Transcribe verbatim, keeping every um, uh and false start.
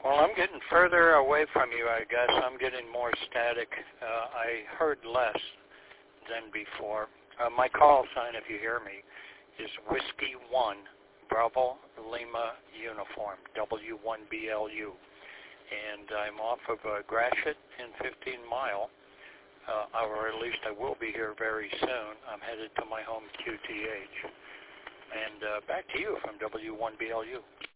Well, I'm getting further away from you, I guess. I'm getting more static. Uh, I heard less than before. Uh, my call sign, if you hear me, is Whiskey one, Bravo Lima Uniform, W one B L U. And I'm off of uh, Gratiot in fifteen mile, uh, or at least I will be here very soon. I'm headed to my home Q T H. And uh, back to you from W one B L U.